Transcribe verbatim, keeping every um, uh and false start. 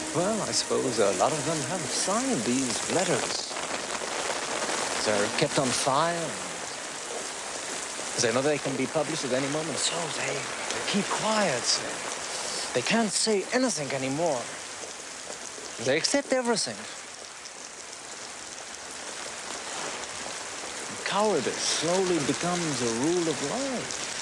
Well, I suppose a lot of them have signed these letters. They're kept on file. They know they can be published at any moment, so they, they keep quiet. They can't say anything anymore. They accept everything. Cowardice slowly becomes a rule of life.